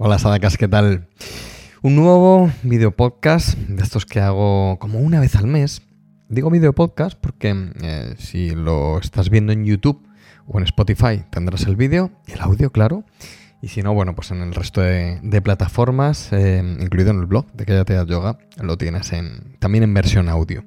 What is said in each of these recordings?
Hola Sadakas, ¿qué tal? Un nuevo video podcast de estos que hago como una vez al mes. Digo video podcast porque si lo estás viendo en YouTube o en Spotify tendrás el vídeo y el audio, claro. Y si no, bueno, pues en el resto de plataformas, incluido en el blog de Cállate Yoga, lo tienes también en versión audio.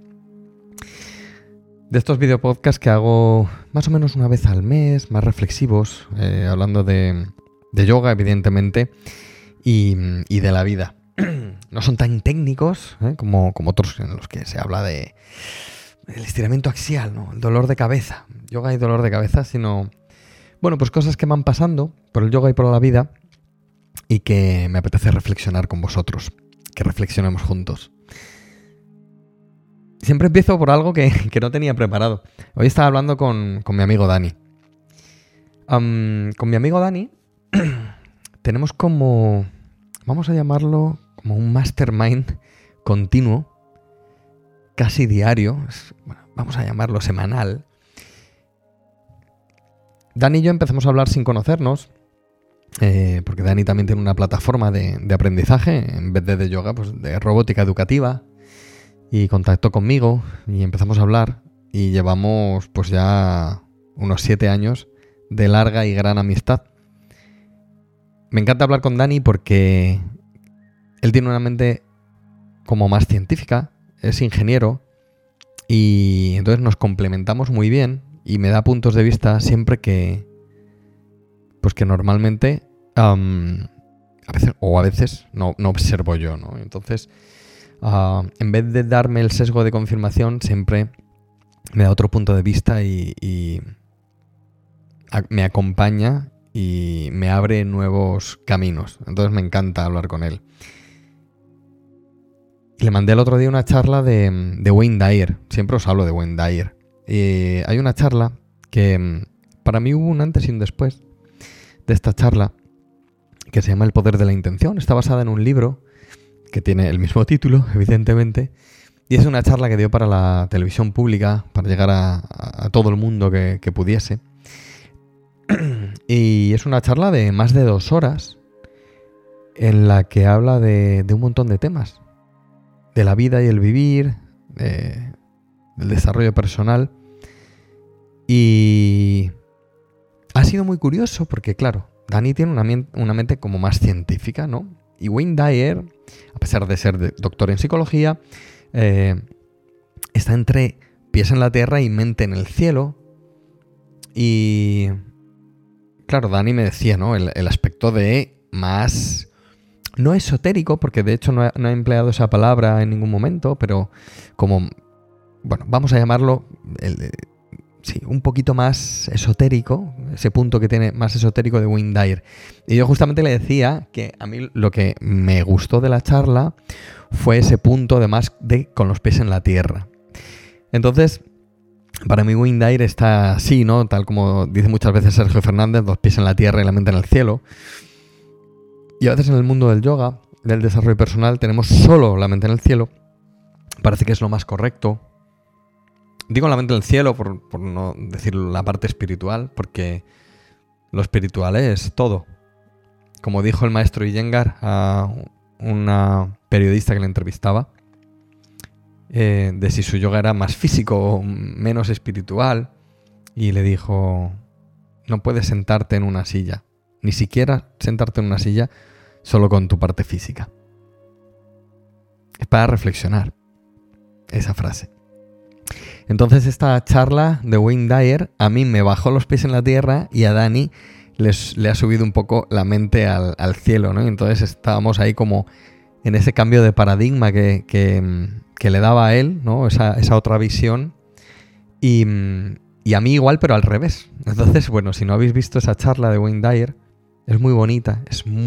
De estos video podcasts que hago más o menos una vez al mes, más reflexivos, hablando de yoga, evidentemente, y de la vida. No son tan técnicos como otros en los que se habla de el estiramiento axial, ¿no? El dolor de cabeza, yoga y dolor de cabeza, sino, bueno, pues cosas que van pasando por el yoga y por la vida y que me apetece reflexionar con vosotros, que reflexionemos juntos. Siempre empiezo por algo que no tenía preparado. Hoy estaba hablando con mi amigo Dani. Con mi amigo Dani tenemos como, vamos a llamarlo como un mastermind continuo, casi diario, bueno, vamos a llamarlo semanal. Dani y yo empezamos a hablar sin conocernos, porque Dani también tiene una plataforma de aprendizaje, en vez de yoga, pues de robótica educativa, y contactó conmigo y empezamos a hablar y llevamos pues ya unos 7 años de larga y gran amistad. Me encanta hablar con Dani porque él tiene una mente como más científica, es ingeniero y entonces nos complementamos muy bien y me da puntos de vista siempre que normalmente a veces no observo yo, ¿no? Entonces, en vez de darme el sesgo de confirmación, siempre me da otro punto de vista y me acompaña y me abre nuevos caminos. Entonces me encanta hablar con él. Le mandé el otro día una charla de Wayne Dyer. Siempre os hablo de Wayne Dyer. Hay una charla que para mí hubo un antes y un después de esta charla, que se llama El poder de la intención. Está basada en un libro que tiene el mismo título, evidentemente, y es una charla que dio para la televisión pública, para llegar a todo el mundo que pudiese. Y es una charla de más de 2 horas en la que habla de un montón de temas, de la vida y el vivir, del desarrollo personal. Y ha sido muy curioso porque, claro, Dani tiene una mente como más científica, ¿no? Y Wayne Dyer, a pesar de ser doctor en psicología, está entre pies en la tierra y mente en el cielo. Y claro, Dani me decía, ¿no? El aspecto de más, no esotérico, porque de hecho no ha empleado esa palabra en ningún momento, pero como, bueno, vamos a llamarlo, sí, un poquito más esotérico, ese punto que tiene más esotérico de Wayne Dyer. Y yo justamente le decía que a mí lo que me gustó de la charla fue ese punto de más de con los pies en la tierra. Entonces, para mí Wayne Dyer está así, ¿no? Tal como dice muchas veces Sergio Fernández, 2 pies en la tierra y la mente en el cielo. Y a veces en el mundo del yoga, del desarrollo personal, tenemos solo la mente en el cielo. Parece que es lo más correcto. Digo la mente en el cielo por no decir la parte espiritual, porque lo espiritual es todo. Como dijo el maestro Iyengar a una periodista que le entrevistaba, de si su yoga era más físico o menos espiritual, y le dijo, no puedes sentarte en una silla, ni siquiera sentarte en una silla solo con tu parte física. Es para reflexionar esa frase. Entonces esta charla de Wayne Dyer a mí me bajó los pies en la tierra y a Dani le ha subido un poco la mente al cielo, ¿no? Y entonces estábamos ahí como en ese cambio de paradigma que le daba a él, ¿no? Esa otra visión y a mí igual, pero al revés. Entonces, bueno, si no habéis visto esa charla de Wayne Dyer, es muy bonita.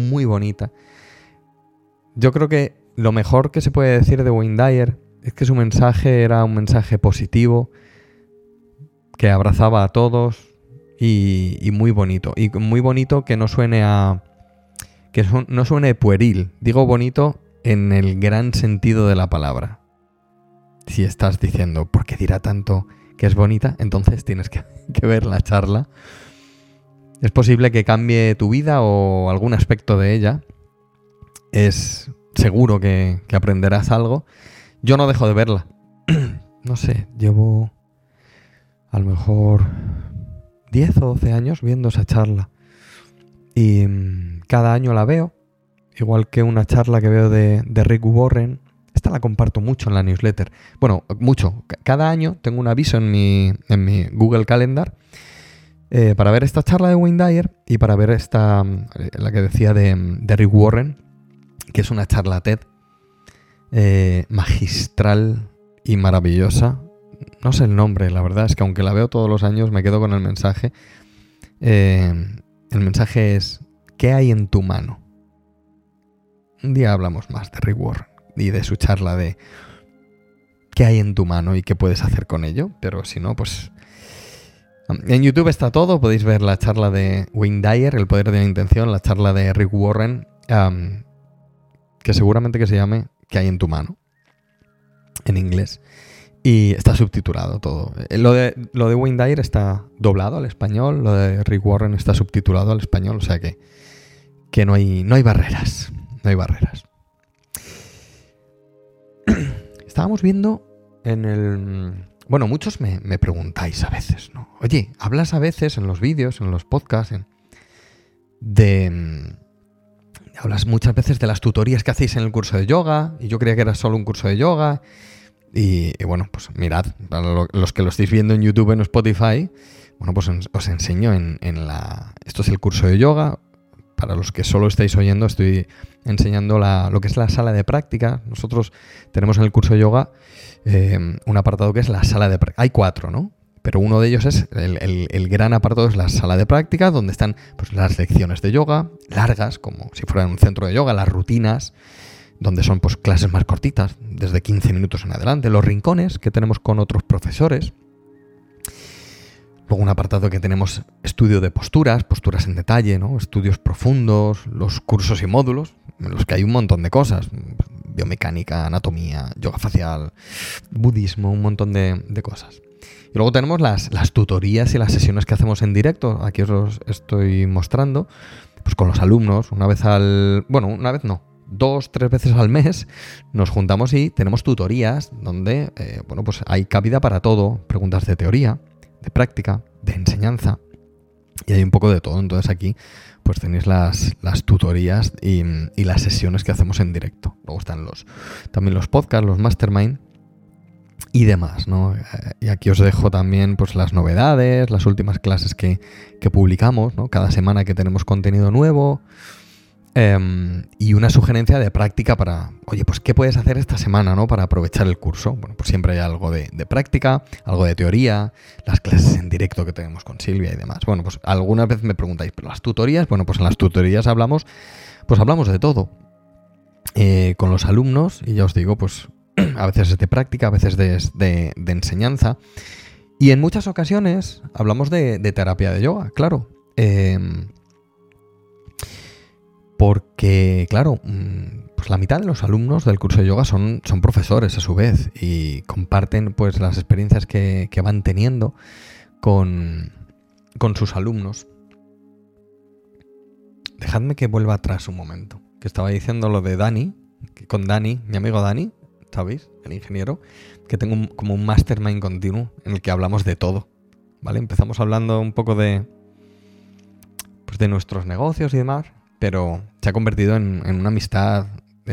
Yo creo que lo mejor que se puede decir de Wayne Dyer es que su mensaje era un mensaje positivo, que abrazaba a todos y muy bonito. Y muy bonito que no suene no suene pueril. Digo bonito en el gran sentido de la palabra. Si estás diciendo, ¿por qué dirá tanto que es bonita? Entonces tienes que ver la charla. Es posible que cambie tu vida o algún aspecto de ella. es seguro que aprenderás algo. Yo no dejo de verla. No sé, llevo a lo mejor 10 o 12 años viendo esa charla. Y cada año la veo, igual que una charla que veo de Rick Warren. Esta la comparto mucho en la newsletter. Bueno, mucho. Cada año tengo un aviso en mi Google Calendar para ver esta charla de Wayne Dyer y para ver esta, la que decía de Rick Warren, que es una charla TED magistral y maravillosa. No sé el nombre, la verdad es que aunque la veo todos los años me quedo con el mensaje. El mensaje es: ¿qué hay en tu mano? Un día hablamos más de Rick Warren y de su charla de qué hay en tu mano y qué puedes hacer con ello. Pero si no, pues en YouTube está todo. Podéis ver la charla de Wayne Dyer, El poder de la intención, la charla de Rick Warren, que seguramente que se llame ¿qué hay en tu mano? En inglés. Y está subtitulado todo. Lo de Wayne Dyer está doblado al español, lo de Rick Warren está subtitulado al español, o sea que no hay barreras. No hay barreras. Estábamos viendo en el... Bueno, muchos me preguntáis a veces, ¿no? Oye, hablas a veces en los vídeos, en los podcasts, hablas muchas veces de las tutorías que hacéis en el curso de yoga, y yo creía que era solo un curso de yoga. Y bueno, pues mirad, para los que lo estáis viendo en YouTube o en Spotify, bueno, pues os enseño esto es el curso de yoga. Para los que solo estáis oyendo, estoy enseñando lo que es la sala de práctica. Nosotros tenemos en el curso de yoga un apartado que es la sala de práctica. Hay 4, ¿no? Pero uno de ellos es, el gran apartado es la sala de práctica, donde están pues las lecciones de yoga, largas, como si fuera un centro de yoga, las rutinas, donde son pues clases más cortitas, desde 15 minutos en adelante, los rincones que tenemos con otros profesores. Luego un apartado que tenemos estudio de posturas en detalle, ¿no? Estudios profundos, los cursos y módulos, en los que hay un montón de cosas. Biomecánica, anatomía, yoga facial, budismo, un montón de cosas. Y luego tenemos las tutorías y las sesiones que hacemos en directo. Aquí os estoy mostrando, pues con los alumnos, una vez 2-3 veces al mes nos juntamos y tenemos tutorías donde pues hay cabida para todo, preguntas de teoría, de práctica, de enseñanza, y hay un poco de todo. Entonces aquí pues tenéis las tutorías y las sesiones que hacemos en directo. Luego están también los podcasts, los mastermind y demás, ¿no? Y aquí os dejo también pues las novedades, las últimas clases que publicamos, ¿no? Cada semana que tenemos contenido nuevo. Y una sugerencia de práctica para, oye, pues ¿qué puedes hacer esta semana, ¿no? Para aprovechar el curso. Bueno, pues siempre hay algo de práctica, algo de teoría, las clases en directo que tenemos con Silvia y demás. Bueno, pues alguna vez me preguntáis, ¿pero las tutorías? Bueno, pues en las tutorías hablamos de todo con los alumnos, y ya os digo, pues a veces es de práctica, a veces de enseñanza, y en muchas ocasiones hablamos de terapia de yoga, claro. Porque, claro, pues la mitad de los alumnos del curso de yoga son profesores a su vez y comparten pues las experiencias que van teniendo con sus alumnos. Dejadme que vuelva atrás un momento, que estaba diciendo lo de Dani, que con Dani, mi amigo Dani, ¿sabéis? El ingeniero, que tengo como un mastermind continuo en el que hablamos de todo, ¿vale? Empezamos hablando un poco de nuestros negocios y demás, pero se ha convertido en una amistad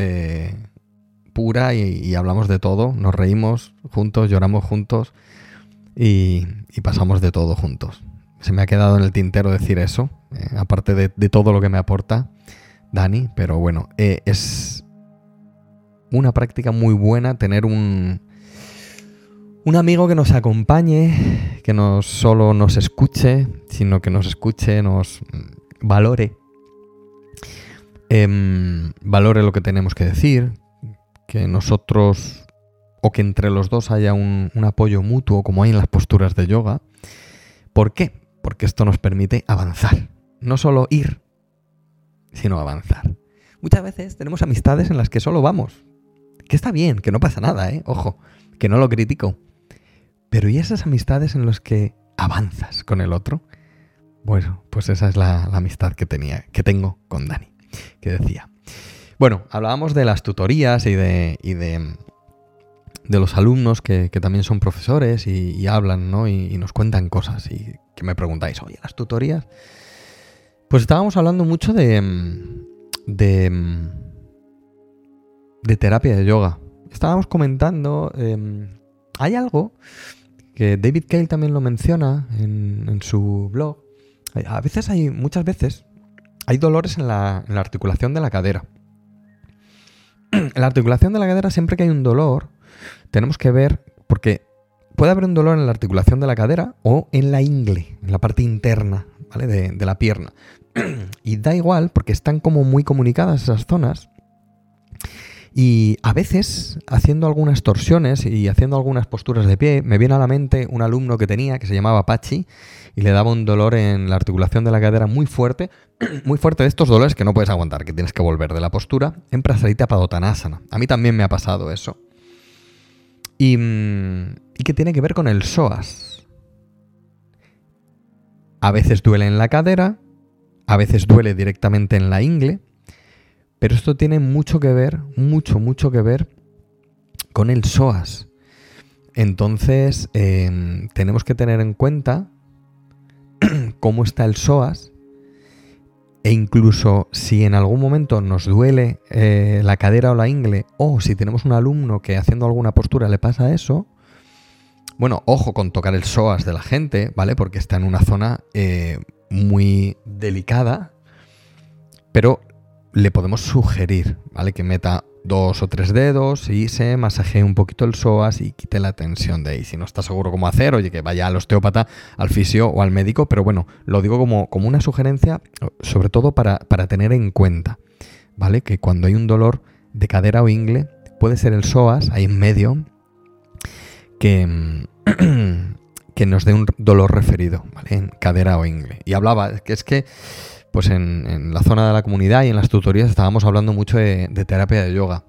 pura y hablamos de todo, nos reímos juntos, lloramos juntos y pasamos de todo juntos. Se me ha quedado en el tintero decir eso, aparte de todo lo que me aporta Dani, pero bueno, es una práctica muy buena tener un amigo que nos acompañe, que no solo nos escuche, sino que nos escuche, nos valore. Valore lo que tenemos que decir, que nosotros o que entre los dos haya un apoyo mutuo como hay en las posturas de yoga. ¿Por qué? Porque esto nos permite avanzar, no solo ir, sino avanzar. Muchas veces tenemos amistades en las que solo vamos, que está bien, que no pasa nada, ojo, que no lo critico, pero ¿y esas amistades en las que avanzas con el otro? Bueno, pues esa es la amistad que tengo con Dani, que decía. Bueno, hablábamos de las tutorías y de los alumnos que también son profesores y hablan, ¿no? Y nos cuentan cosas y que me preguntáis, oye, las tutorías. Pues estábamos hablando mucho de terapia de yoga. Estábamos comentando, hay algo que David Cale también lo menciona en su blog. Muchas veces hay dolores en la articulación de la cadera. En la articulación de la cadera, siempre que hay un dolor, tenemos que ver, porque puede haber un dolor en la articulación de la cadera o en la ingle, en la parte interna, ¿vale? de la pierna. Y da igual, porque están como muy comunicadas esas zonas. Y a veces, haciendo algunas torsiones y haciendo algunas posturas de pie, me viene a la mente un alumno que tenía, que se llamaba Pachi, y le daba un dolor en la articulación de la cadera muy fuerte de estos dolores que no puedes aguantar, que tienes que volver de la postura en Prasarita Padottanasana. A mí también me ha pasado eso. Y que tiene que ver con el psoas. A veces duele en la cadera, a veces duele directamente en la ingle, pero esto tiene mucho que ver con el psoas. Entonces, tenemos que tener en cuenta cómo está el psoas, e incluso si en algún momento nos duele la cadera o la ingle, o si tenemos un alumno que haciendo alguna postura le pasa eso, bueno, ojo con tocar el psoas de la gente, ¿vale? Porque está en una zona muy delicada, pero le podemos sugerir, ¿vale? Que meta 2 o 3 dedos y se masajee un poquito el psoas y quite la tensión de ahí. Si no está seguro cómo hacer, oye, que vaya al osteópata, al fisio o al médico, pero bueno, lo digo como una sugerencia, sobre todo para tener en cuenta, ¿vale? Que cuando hay un dolor de cadera o ingle, puede ser el psoas, ahí en medio, que nos dé un dolor referido, ¿vale? En cadera o ingle. Y hablaba, que es que pues en la zona de la comunidad y en las tutorías estábamos hablando mucho de terapia de yoga.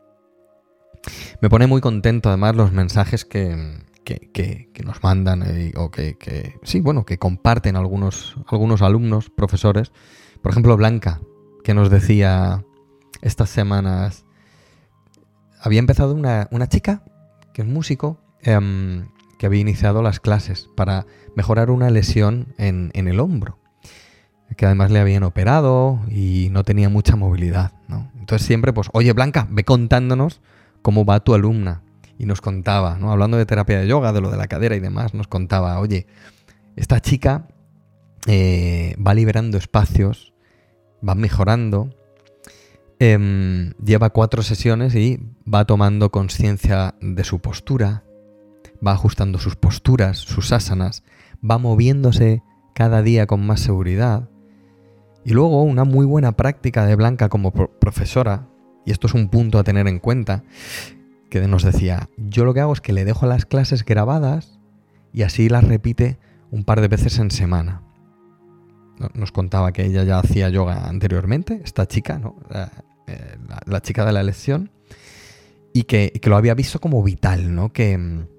Me pone muy contento además los mensajes que nos mandan o que comparten algunos alumnos, profesores. Por ejemplo, Blanca, que nos decía estas semanas, había empezado una chica que es músico, que había iniciado las clases para mejorar una lesión en el hombro, que además le habían operado y no tenía mucha movilidad, ¿no? Entonces siempre, pues, oye, Blanca, ve contándonos cómo va tu alumna. Y nos contaba, ¿no? Hablando de terapia de yoga, de lo de la cadera y demás, nos contaba, oye, esta chica va liberando espacios, va mejorando, lleva 4 sesiones y va tomando conciencia de su postura, va ajustando sus posturas, sus asanas, va moviéndose cada día con más seguridad. Y luego una muy buena práctica de Blanca como profesora, y esto es un punto a tener en cuenta, que nos decía, yo lo que hago es que le dejo las clases grabadas y así las repite un par de veces en semana. Nos contaba que ella ya hacía yoga anteriormente, esta chica, ¿no? La chica de la lesión, y que lo había visto como vital, ¿no? Que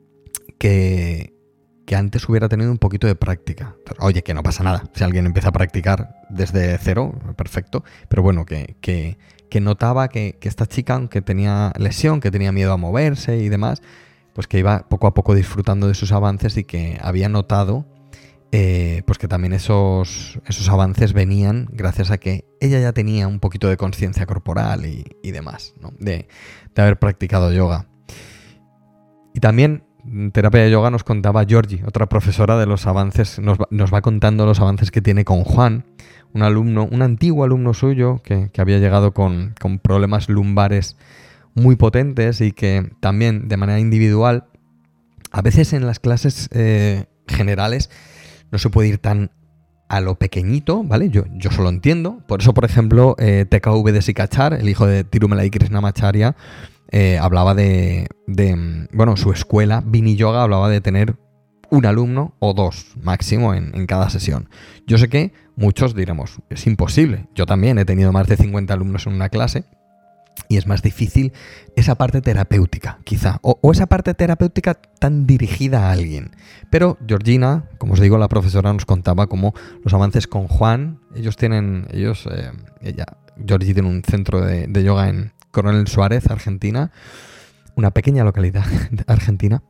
antes hubiera tenido un poquito de práctica. Oye, que no pasa nada. Si alguien empieza a practicar desde cero, perfecto. Pero bueno, que notaba que esta chica, aunque tenía lesión, que tenía miedo a moverse y demás, pues que iba poco a poco disfrutando de sus avances y que había notado pues que también esos avances venían gracias a que ella ya tenía un poquito de conciencia corporal y demás, ¿no? De haber practicado yoga. Y también en terapia de yoga nos contaba Georgie, otra profesora, de los avances, nos va contando los avances que tiene con Juan, un antiguo alumno suyo que había llegado con problemas lumbares muy potentes y que también de manera individual, a veces en las clases generales no se puede ir tan a lo pequeñito, ¿vale? Yo solo entiendo. Por eso, por ejemplo, TKV de Sikachar, el hijo de Tirumalai Krishnamacharya, hablaba de su escuela, Vini Yoga, hablaba de tener un alumno o 2 máximo en cada sesión. Yo sé que muchos diremos, es imposible. Yo también he tenido más de 50 alumnos en una clase y es más difícil esa parte terapéutica, quizá, o esa parte terapéutica tan dirigida a alguien. Pero Georgina, como os digo, la profesora nos contaba cómo los avances con Juan, ella Giorgi tiene un centro de yoga en Coronel Suárez, Argentina, una pequeña localidad de Argentina.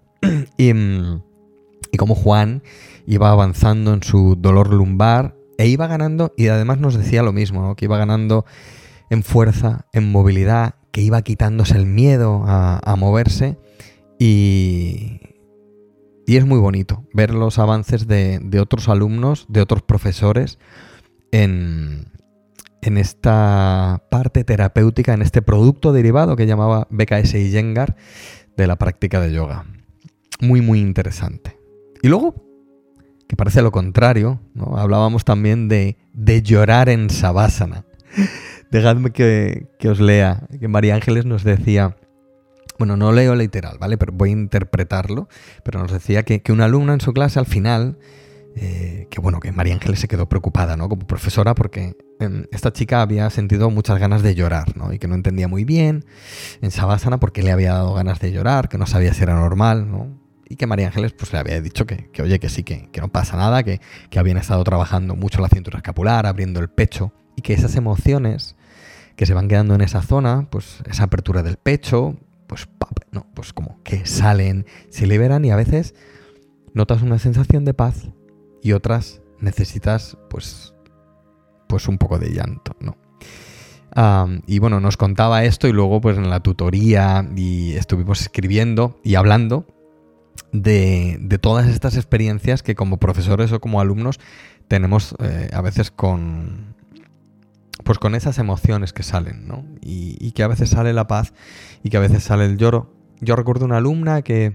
Y como Juan iba avanzando en su dolor lumbar e iba ganando, y además nos decía lo mismo, ¿no? Que iba ganando en fuerza, en movilidad, que iba quitándose el miedo a moverse, y es muy bonito ver los avances de otros alumnos, de otros profesores en esta parte terapéutica, en este producto derivado que llamaba BKS Iyengar de la práctica de yoga. Muy, muy interesante. Y luego, que parece lo contrario, ¿no? Hablábamos también de llorar en Savasana. Dejadme que os lea, que María Ángeles nos decía, bueno, no leo literal, ¿vale? Pero voy a interpretarlo, pero nos decía que una alumna en su clase al final, que María Ángeles se quedó preocupada, ¿no? Como profesora, porque esta chica había sentido muchas ganas de llorar, ¿no? Y que no entendía muy bien en Savasana por qué le había dado ganas de llorar, que no sabía si era normal, ¿no? Y que María Ángeles pues le había dicho que oye, que sí, que no pasa nada, que habían estado trabajando mucho la cintura escapular, abriendo el pecho, y que esas emociones que se van quedando en esa zona, pues esa apertura del pecho, pues como que salen, se liberan, y a veces notas una sensación de paz y otras necesitas pues un poco de llanto, ¿no? Y bueno, nos contaba esto, y luego pues en la tutoría y estuvimos escribiendo y hablando de todas estas experiencias que como profesores o como alumnos tenemos a veces con esas emociones que salen, ¿no? Y que a veces sale la paz y que a veces sale el lloro. Yo recuerdo una alumna que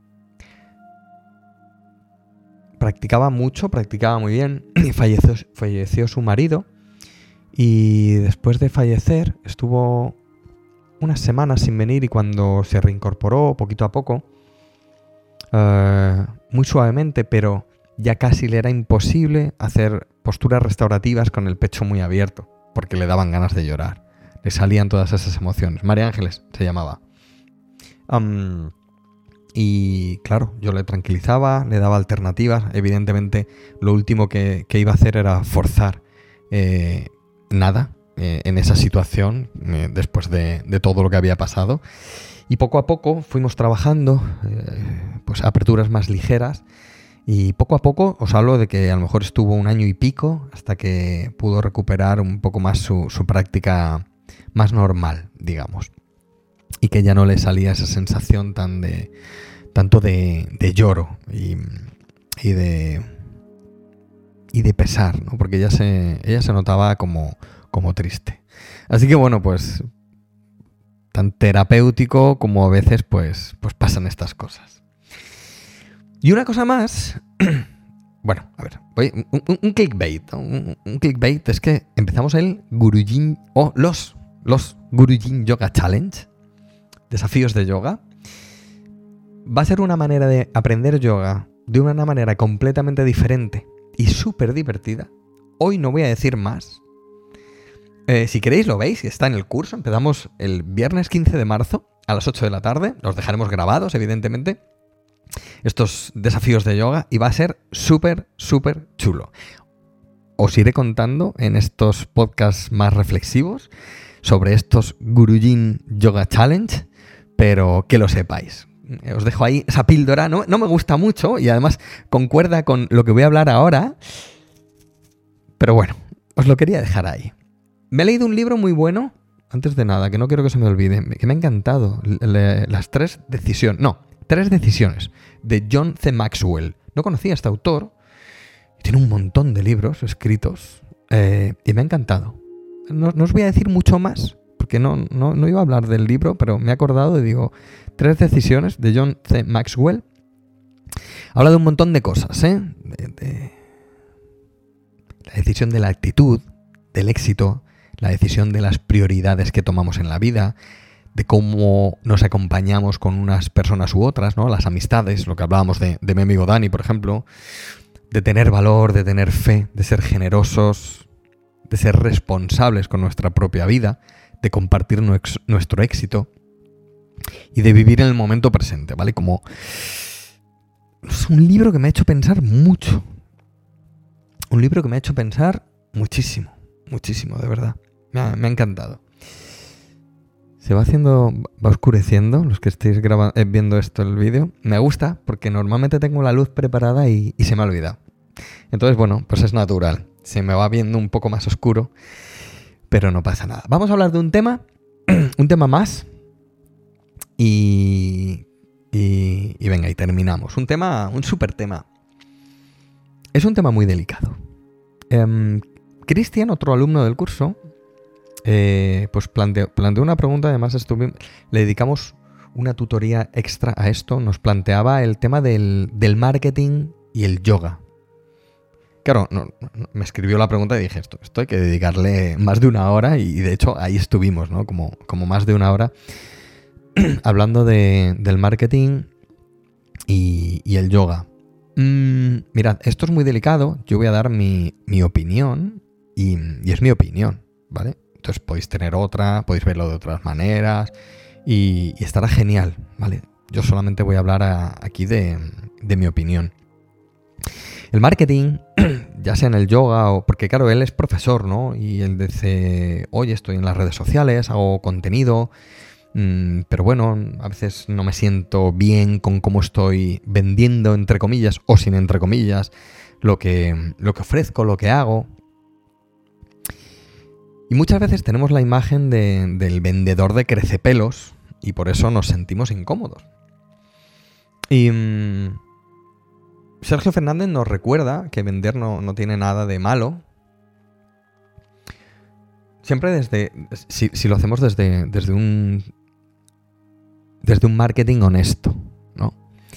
practicaba mucho, practicaba muy bien, y falleció su marido, y después de fallecer estuvo unas semanas sin venir, y cuando se reincorporó poquito a poco, muy suavemente, pero ya casi le era imposible hacer posturas restaurativas con el pecho muy abierto, porque le daban ganas de llorar. Le salían todas esas emociones. María Ángeles se llamaba. Y claro, yo le tranquilizaba, le daba alternativas. Evidentemente, lo último que iba a hacer era forzar nada en esa situación, después de todo lo que había pasado. Y poco a poco fuimos trabajando pues aperturas más ligeras, y poco a poco, os hablo de que a lo mejor estuvo 1 año y pico hasta que pudo recuperar un poco más su práctica más normal, digamos, y que ya no le salía esa sensación tanto de lloro y de pesar, ¿no? Porque ella se notaba como triste. Así que bueno, pues tan terapéutico como a veces pues pasan estas cosas. Y una cosa más, bueno, a ver, un clickbait, ¿no? Un clickbait es que empezamos el Gurujin, o los Gurujin Yoga Challenge, desafíos de yoga. Va a ser una manera de aprender yoga de una manera completamente diferente y súper divertida. Hoy no voy a decir más. Si queréis lo veis, está en el curso. Empezamos el viernes 15 de marzo a las 8 de la tarde. Los dejaremos grabados, evidentemente, estos desafíos de yoga, y va a ser súper, súper chulo. Os iré contando en estos podcasts más reflexivos sobre estos Gurujin Yoga Challenge, pero que lo sepáis. Os dejo ahí esa píldora. No me gusta mucho y además concuerda con lo que voy a hablar ahora, pero bueno, os lo quería dejar ahí. Me he leído un libro muy bueno, antes de nada, que no quiero que se me olvide, que me ha encantado. Las 3 decisiones, de John C. Maxwell. No conocía a este autor, tiene un montón de libros escritos, y me ha encantado. No os voy a decir mucho más, porque no iba a hablar del libro, pero me he acordado y digo, 3 decisiones de John C. Maxwell. Habla de un montón de cosas, de la decisión de la actitud, del éxito, la decisión de las prioridades que tomamos en la vida, de cómo nos acompañamos con unas personas u otras, ¿no? Las amistades, lo que hablábamos de mi amigo Dani, por ejemplo, de tener valor, de tener fe, de ser generosos, de ser responsables con nuestra propia vida, de compartir nuestro éxito y de vivir en el momento presente, ¿vale? Como es un libro que me ha hecho pensar mucho. Un libro que me ha hecho pensar muchísimo, muchísimo, de verdad. Me ha encantado. Se va oscureciendo, los que estéis viendo esto el vídeo. Me gusta porque normalmente tengo la luz preparada y se me ha olvidado. Entonces, bueno, pues es natural. Se me va viendo un poco más oscuro, pero no pasa nada. Vamos a hablar de un tema más. Y venga, y terminamos. Un súper tema. Es un tema muy delicado. Cristian, otro alumno del curso, pues planteó una pregunta. Además, le dedicamos una tutoría extra a esto. Nos planteaba el tema del marketing y el yoga. Claro, me escribió la pregunta y dije, esto hay que dedicarle más de una hora, y de hecho ahí estuvimos, ¿no? Como más de una hora hablando del marketing y el yoga. Mirad, esto es muy delicado. Yo voy a dar mi opinión y es mi opinión, ¿vale? Entonces podéis tener otra, podéis verlo de otras maneras y estará genial, ¿vale? Yo solamente voy a hablar aquí de mi opinión. El marketing, ya sea en el yoga o... Porque claro, él es profesor, ¿no? Y él dice, oye, estoy en las redes sociales, hago contenido, pero bueno, a veces no me siento bien con cómo estoy vendiendo, entre comillas, o sin entre comillas, lo que ofrezco, lo que hago. Y muchas veces tenemos la imagen del vendedor de crecepelos y por eso nos sentimos incómodos. Y Sergio Fernández nos recuerda que vender no tiene nada de malo. Siempre si lo hacemos desde un marketing honesto, ¿no?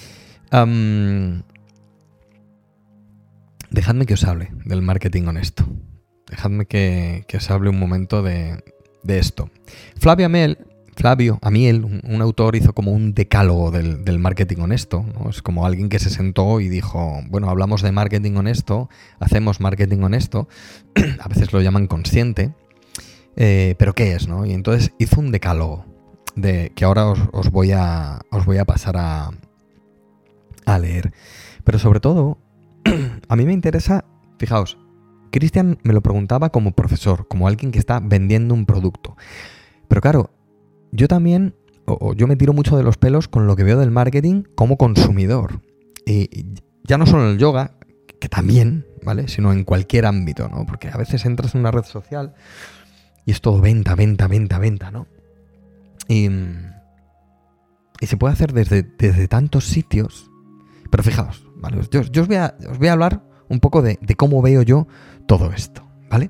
Dejadme que os hable del marketing honesto. Dejadme que os hable un momento de esto. Flavio Amiel, un autor, hizo como un decálogo del marketing honesto, ¿no? Es como alguien que se sentó y dijo, bueno, hablamos de marketing honesto, hacemos marketing honesto, a veces lo llaman consciente, pero ¿qué es, no? Y entonces hizo un decálogo que ahora os voy a pasar a leer. Pero sobre todo, a mí me interesa, fijaos, Cristian me lo preguntaba como profesor, como alguien que está vendiendo un producto. Pero claro, yo también, yo me tiro mucho de los pelos con lo que veo del marketing como consumidor. Y ya no solo en el yoga, que también, ¿vale? Sino en cualquier ámbito, ¿no? Porque a veces entras en una red social y es todo venta, ¿no? Y se puede hacer desde tantos sitios. Pero fijaos, ¿vale? Yo os voy a hablar un poco de cómo veo yo todo esto, ¿vale?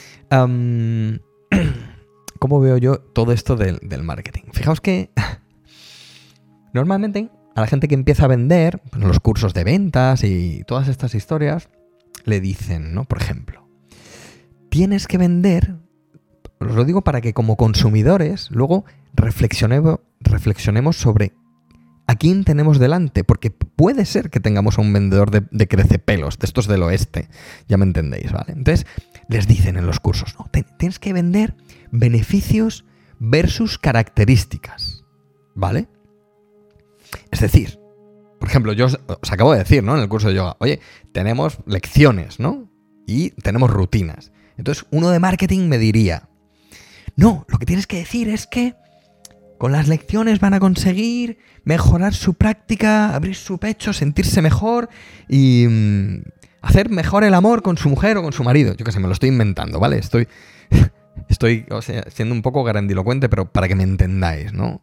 ¿Cómo veo yo todo esto del marketing? Fijaos que normalmente a la gente que empieza a vender, pues, los cursos de ventas y todas estas historias, le dicen, ¿no? Por ejemplo, tienes que vender, os lo digo para que como consumidores luego reflexionemos sobre a quién tenemos delante, porque puede ser que tengamos a un vendedor de crecepelos, de estos del oeste, ya me entendéis, ¿vale? Entonces les dicen en los cursos, ¿no? Tienes que vender beneficios versus características, ¿vale? Es decir, por ejemplo, yo os acabo de decir, ¿no? En el curso de yoga, oye, tenemos lecciones, ¿no? Y tenemos rutinas. Entonces, uno de marketing me diría, no, lo que tienes que decir es que con las lecciones van a conseguir mejorar su práctica, abrir su pecho, sentirse mejor y hacer mejor el amor con su mujer o con su marido. Yo qué sé, me lo estoy inventando, ¿vale? Estoy siendo un poco grandilocuente, pero para que me entendáis, ¿no?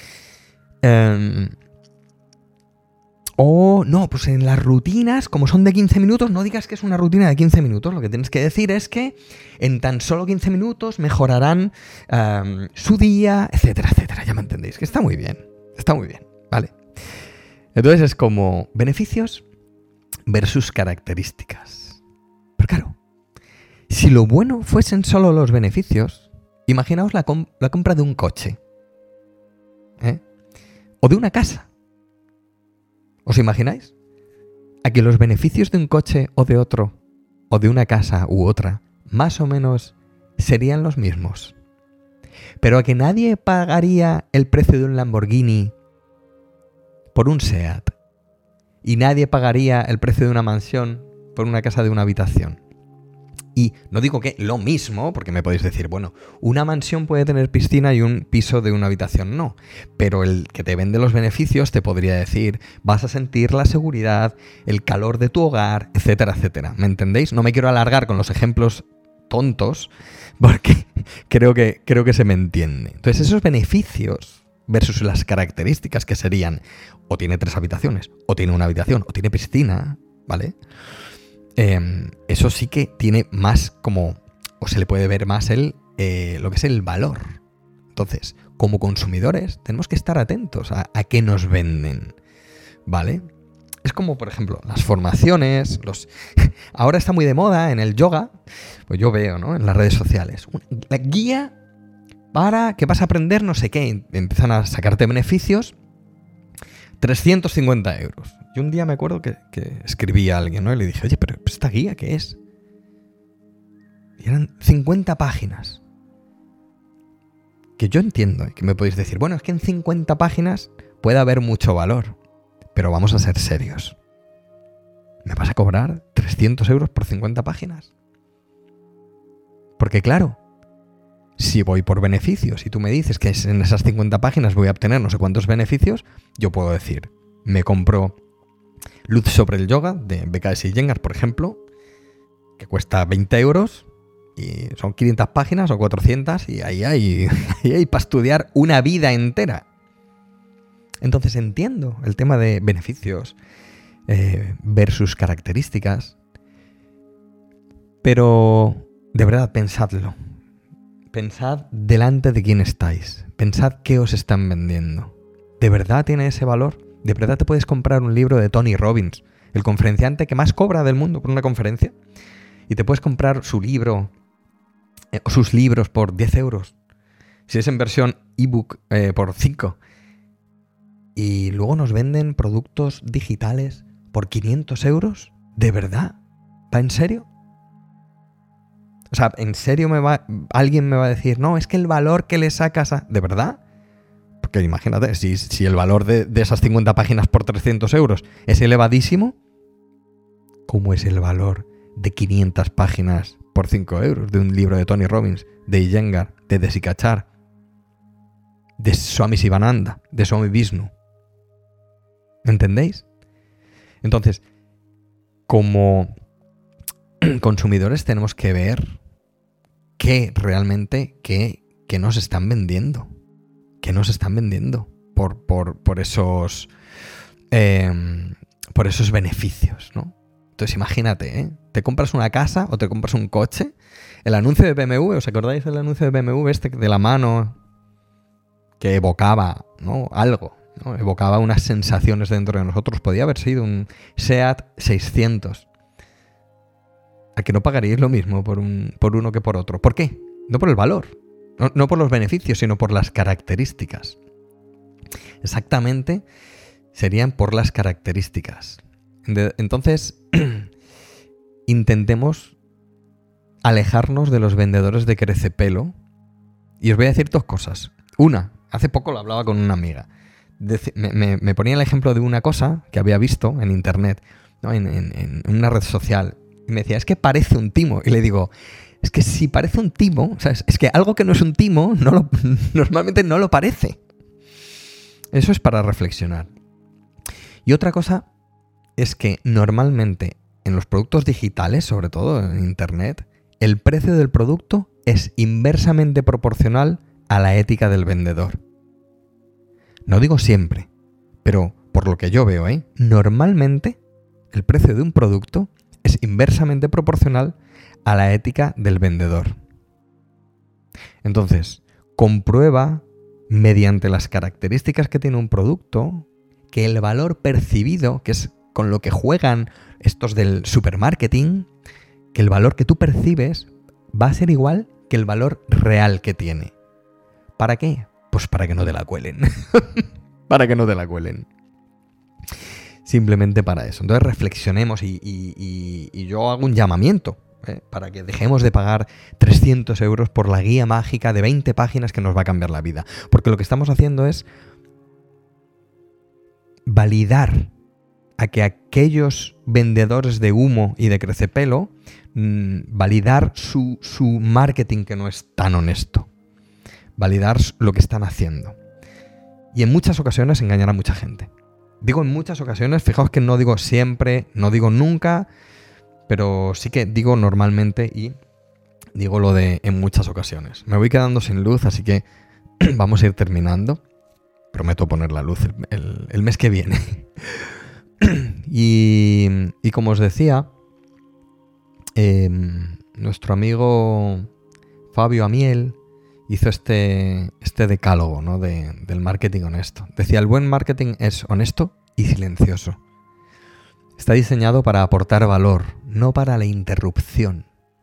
O no, pues en las rutinas, como son de 15 minutos, no digas que es una rutina de 15 minutos. Lo que tienes que decir es que en tan solo 15 minutos mejorarán su día, etcétera, etcétera. Ya me entendéis, que está muy bien, ¿vale? Entonces es como beneficios versus características. Pero claro, si lo bueno fuesen solo los beneficios, imaginaos la compra de un coche, ¿eh? O de una casa. ¿Os imagináis? A que los beneficios de un coche o de otro, o de una casa u otra, más o menos serían los mismos. Pero a que nadie pagaría el precio de un Lamborghini por un SEAT. Y nadie pagaría el precio de una mansión por una casa de una habitación. Y no digo que lo mismo, porque me podéis decir, bueno, una mansión puede tener piscina y un piso de una habitación no. Pero el que te vende los beneficios te podría decir, vas a sentir la seguridad, el calor de tu hogar, etcétera, etcétera. ¿Me entendéis? No me quiero alargar con los ejemplos tontos, porque creo que se me entiende. Entonces, esos beneficios versus las características que serían, o tiene 3 habitaciones, o tiene una habitación, o tiene piscina, ¿vale? Eso sí que tiene más como, o se le puede ver más lo que es el valor. Entonces, como consumidores, tenemos que estar atentos a qué nos venden, ¿vale? Es como, por ejemplo, las formaciones, ahora está muy de moda en el yoga, pues yo veo, ¿no?, en las redes sociales, la guía para que vas a aprender no sé qué, empiezan a sacarte beneficios, 350 euros. Y un día me acuerdo que escribí a alguien, ¿no?, y le dije, oye, pero ¿esta guía qué es? Y eran 50 páginas. Que yo entiendo, que me podéis decir, bueno, es que en 50 páginas puede haber mucho valor, pero vamos a ser serios. ¿Me vas a cobrar 300 euros por 50 páginas? Porque claro, si voy por beneficios y tú me dices que en esas 50 páginas voy a obtener no sé cuántos beneficios, yo puedo decir, me compro Luz sobre el yoga de BKS Iyengar, por ejemplo, que cuesta 20 euros y son 500 páginas o 400 y ahí hay para estudiar una vida entera. Entonces entiendo el tema de beneficios versus características, pero de verdad pensadlo. Pensad delante de quién estáis. Pensad qué os están vendiendo. ¿De verdad tiene ese valor? ¿De verdad te puedes comprar un libro de Tony Robbins, el conferenciante que más cobra del mundo por una conferencia? Y te puedes comprar su libro o sus libros por 10 euros. Si es en versión ebook, por 5. Y luego nos venden productos digitales por 500 euros. ¿De verdad? ¿Va en serio? O sea, ¿en serio alguien me va a decir, no, es que el valor que le sacas a... ¿De verdad? Porque imagínate, si el valor de esas 50 páginas por 300 euros es elevadísimo, ¿cómo es el valor de 500 páginas por 5 euros de un libro de Tony Robbins, de Iyengar, de Desikachar, de Swami Sivananda, de Swami Vishnu? ¿Entendéis? Entonces, como consumidores tenemos que ver qué realmente, qué nos están vendiendo. ¿Qué nos están vendiendo por esos beneficios, ¿no? Entonces imagínate, ¿eh? Te compras una casa o te compras un coche. El anuncio de BMW, ¿os acordáis del anuncio de BMW de la mano que evocaba, ¿no?, algo, ¿no? Evocaba unas sensaciones dentro de nosotros. Podía haber sido un SEAT 600. ¿A que no pagaríais lo mismo por uno que por otro? ¿Por qué? No por el valor. No por los beneficios, sino por las características. Exactamente, serían por las características. Entonces, intentemos alejarnos de los vendedores de crecepelo. Y os voy a decir 2 cosas. Una, hace poco lo hablaba con una amiga. Me ponía el ejemplo de una cosa que había visto en internet, ¿no?, en una red social. Y me decía, es que parece un timo. Y le digo, es que si parece un timo, o sea, es que algo que no es un timo normalmente no lo parece. Eso es para reflexionar. Y otra cosa es que normalmente en los productos digitales, sobre todo en internet, el precio del producto es inversamente proporcional a la ética del vendedor. No digo siempre, pero por lo que yo veo, normalmente el precio de un producto es inversamente proporcional a la ética del vendedor. Entonces, comprueba mediante las características que tiene un producto que el valor percibido, que es con lo que juegan estos del supermarketing, que el valor que tú percibes va a ser igual que el valor real que tiene. ¿Para qué? Pues para que no te la cuelen. Para que no te la cuelen. Simplemente para eso. Entonces reflexionemos y yo hago un llamamiento para que dejemos de pagar 300 euros por la guía mágica de 20 páginas que nos va a cambiar la vida. Porque lo que estamos haciendo es validar a que aquellos vendedores de humo y de crecepelo, validar su marketing que no es tan honesto. Validar lo que están haciendo. Y en muchas ocasiones engañar a mucha gente. Digo en muchas ocasiones, fijaos que no digo siempre, no digo nunca, pero sí que digo normalmente y digo lo de en muchas ocasiones. Me voy quedando sin luz, así que vamos a ir terminando. Prometo poner la luz el mes que viene. Y como os decía, nuestro amigo Fabio Amiel hizo este decálogo, ¿no? del marketing honesto. Decía, el buen marketing es honesto y silencioso. Está diseñado para aportar valor, no para la interrupción.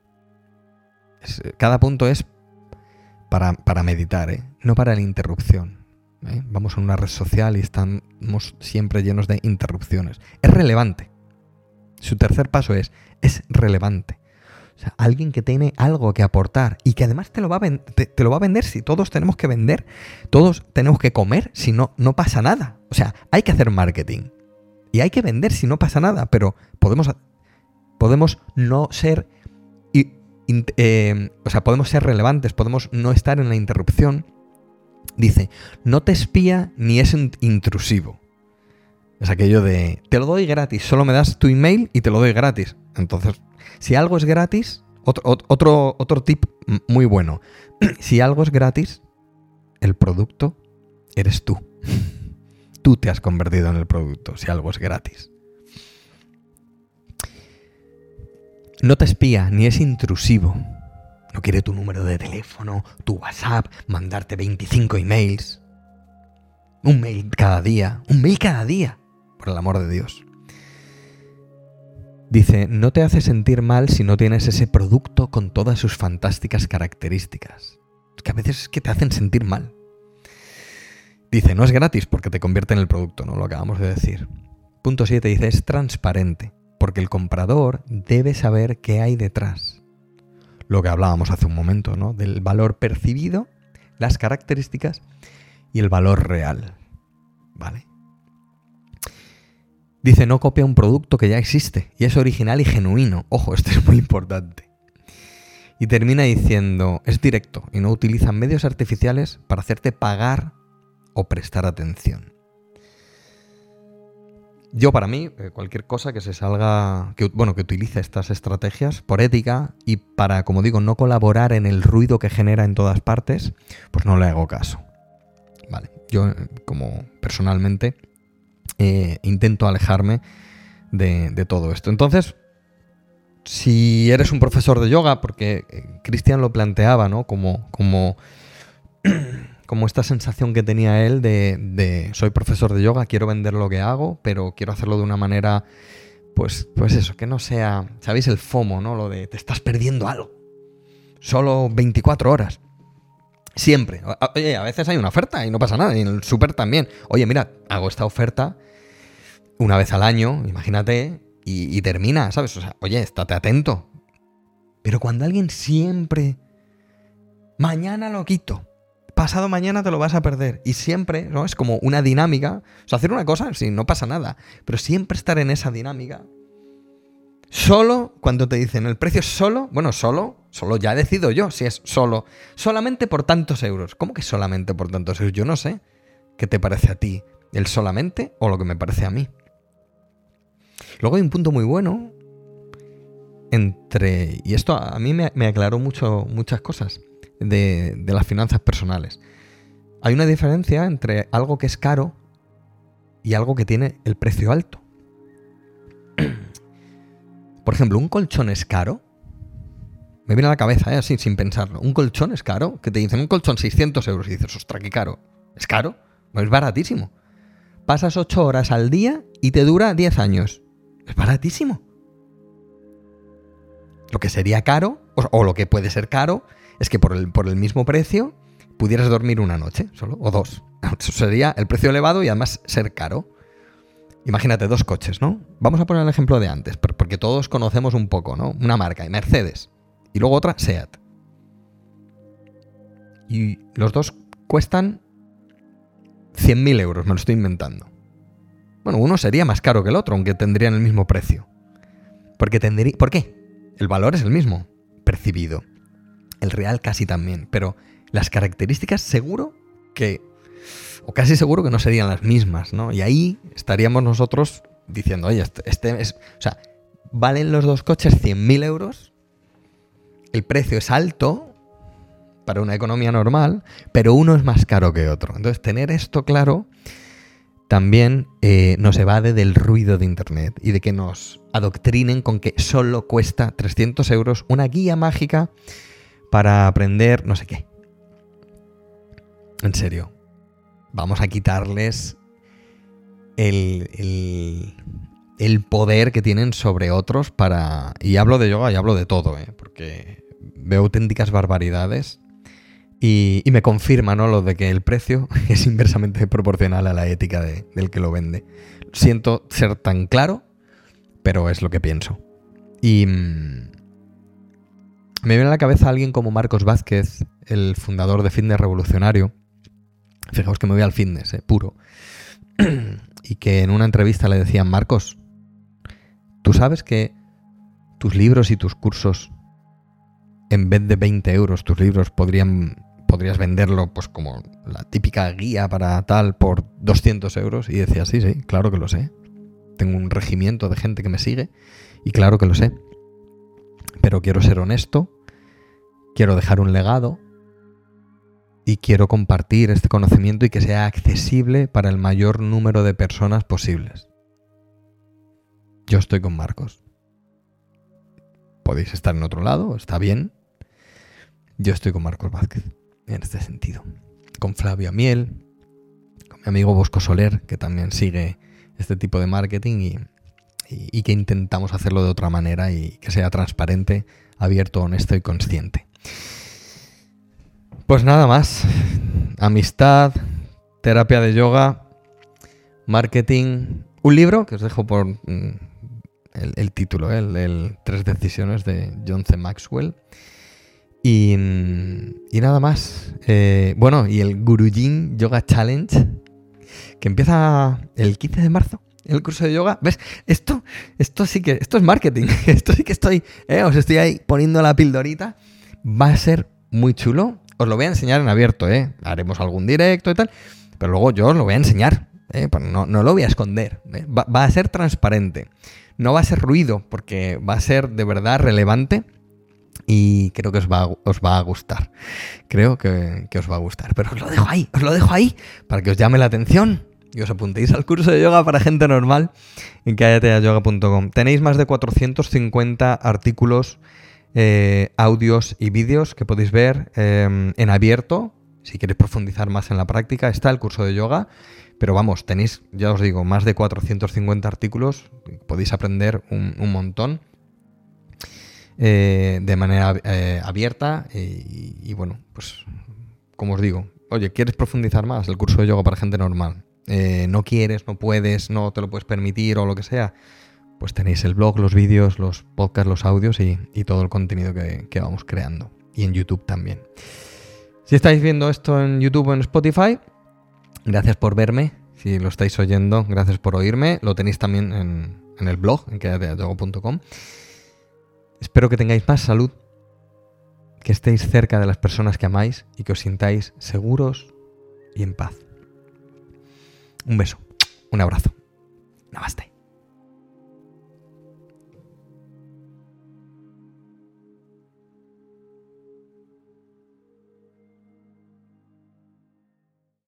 Cada punto es para meditar, no para la interrupción. Vamos a una red social y estamos siempre llenos de interrupciones. Es relevante. Su tercer paso es relevante. O sea, alguien que tiene algo que aportar y que además te lo va a vender. Si todos tenemos que vender, todos tenemos que comer, si no, no pasa nada. O sea, hay que hacer marketing y hay que vender si no pasa nada, pero podemos no ser, podemos ser relevantes, podemos no estar en la interrupción. Dice, no te espía ni es intrusivo. Es aquello de, te lo doy gratis, solo me das tu email y te lo doy gratis. Entonces, si algo es gratis, otro tip muy bueno. Si algo es gratis, el producto eres tú. Tú te has convertido en el producto, si algo es gratis. No te espía ni es intrusivo. No quiere tu número de teléfono, tu WhatsApp, mandarte 25 emails. Un mail cada día, por el amor de Dios. Dice, no te hace sentir mal si no tienes ese producto con todas sus fantásticas características. Es que a veces es que te hacen sentir mal. Dice, no es gratis porque te convierte en el producto, ¿no? Lo acabamos de decir. Punto 7 dice, es transparente, porque el comprador debe saber qué hay detrás. Lo que hablábamos hace un momento, ¿no? Del valor percibido, las características y el valor real. ¿Vale? Dice, no copia un producto que ya existe y es original y genuino. Ojo, esto es muy importante. Y termina diciendo, es directo y no utiliza medios artificiales para hacerte pagar o prestar atención. Yo, para mí, cualquier cosa que se salga, que utilice estas estrategias por ética y para, como digo, no colaborar en el ruido que genera en todas partes, pues no le hago caso. Vale, yo, como personalmente, intento alejarme de todo esto. Entonces, si eres un profesor de yoga, porque Cristian lo planteaba, ¿no? Como esta sensación que tenía él de soy profesor de yoga, quiero vender lo que hago, pero quiero hacerlo de una manera, pues eso, que no sea, ¿sabéis? El FOMO, ¿no? Lo de te estás perdiendo algo. Solo 24 horas. Siempre. Oye, a veces hay una oferta y no pasa nada. Y en el súper también. Oye, mira, hago esta oferta una vez al año, imagínate, y termina, ¿sabes? O sea, oye, estate atento. Pero cuando alguien siempre, mañana lo quito, pasado mañana te lo vas a perder. Y siempre, ¿no? Es como una dinámica. O sea, hacer una cosa, sí, no pasa nada. Pero siempre estar en esa dinámica. Solo cuando te dicen el precio es solo, bueno, solo ya decido yo si es solamente por tantos euros. ¿Cómo que solamente por tantos euros? Yo no sé qué te parece a ti, el solamente o lo que me parece a mí. Luego hay un punto muy bueno y esto a mí me aclaró muchas cosas de las finanzas personales. Hay una diferencia entre algo que es caro y algo que tiene el precio alto. Por ejemplo, ¿un colchón es caro? Me viene a la cabeza, así, sin pensarlo. ¿Un colchón es caro? Que te dicen un colchón 600 euros y dices, ostras, qué caro. ¿Es caro? No, es baratísimo. Pasas 8 horas al día y te dura 10 años. Es baratísimo. Lo que sería caro, o lo que puede ser caro, es que por el mismo precio pudieras dormir una noche solo, o 2. Eso sería el precio elevado y además ser caro. Imagínate 2 coches, ¿no? Vamos a poner el ejemplo de antes, porque todos conocemos un poco, ¿no? Una marca, Mercedes. Y luego otra, SEAT. Y los dos cuestan 100.000 euros, me lo estoy inventando. Bueno, uno sería más caro que el otro, aunque tendrían el mismo precio. ¿Por qué? El valor es el mismo, percibido. El real casi también, pero las características casi seguro que no serían las mismas, ¿no? Y ahí estaríamos nosotros diciendo, oye, valen los dos coches 100.000 euros, el precio es alto para una economía normal, pero uno es más caro que otro. Entonces, tener esto claro también nos evade del ruido de Internet y de que nos adoctrinen con que solo cuesta 300 euros una guía mágica para aprender no sé qué. En serio, vamos a quitarles el poder que tienen sobre otros y hablo de yoga y hablo de todo, porque veo auténticas barbaridades y me confirma, ¿no?, lo de que el precio es inversamente proporcional a la ética del que lo vende. Siento ser tan claro, pero es lo que pienso. Y me viene a la cabeza alguien como Marcos Vázquez, el fundador de Fitness Revolucionario. Fijaos que me voy al fitness, puro. Y que en una entrevista le decían, Marcos, ¿tú sabes que tus libros y tus cursos, en vez de 20 euros, tus libros podrías venderlo pues como la típica guía para tal por 200 euros? Y decía, sí, claro que lo sé. Tengo un regimiento de gente que me sigue y claro que lo sé. Pero quiero ser honesto, quiero dejar un legado y quiero compartir este conocimiento y que sea accesible para el mayor número de personas posibles. Yo estoy con Marcos. Podéis estar en otro lado, está bien. Yo estoy con Marcos Vázquez en este sentido. Con Flavio Amiel, con mi amigo Bosco Soler, que también sigue este tipo de marketing y que intentamos hacerlo de otra manera y que sea transparente, abierto, honesto y consciente. Pues nada más. Amistad, terapia de yoga, marketing, un libro que os dejo por el título, el 3 decisiones de John C. Maxwell. Y nada más. Y el Guruji Yoga Challenge, que empieza el 15 de marzo. El curso de yoga. ¿Ves? Esto es marketing. Esto sí que os estoy ahí poniendo la pildorita. Va a ser muy chulo. Os lo voy a enseñar en abierto, Haremos algún directo y tal. Pero luego yo os lo voy a enseñar. No lo voy a esconder. Va a ser transparente. No va a ser ruido, porque va a ser de verdad relevante. Y creo que os va a gustar. Creo que os va a gustar. Pero os lo dejo ahí para que os llame la atención y os apuntéis al curso de yoga para gente normal en callateayoga.com. Tenéis más de 450 artículos, audios y vídeos que podéis ver en abierto. Si queréis profundizar más en la práctica, está el curso de yoga. Pero vamos, tenéis, ya os digo, más de 450 artículos. Podéis aprender un montón. De manera abierta y bueno, pues como os digo, oye, ¿quieres profundizar más? El curso de yoga para gente normal. No quieres, no puedes, no te lo puedes permitir o lo que sea, pues tenéis el blog, los vídeos, los podcasts, los audios y todo el contenido que vamos creando. Y en YouTube también. Si estáis viendo esto en YouTube o en Spotify, gracias por verme. Si lo estáis oyendo, gracias por oírme. Lo tenéis también en el blog, en callateayoga.com. Espero que tengáis más salud, que estéis cerca de las personas que amáis y que os sintáis seguros y en paz. Un beso, un abrazo. Namaste.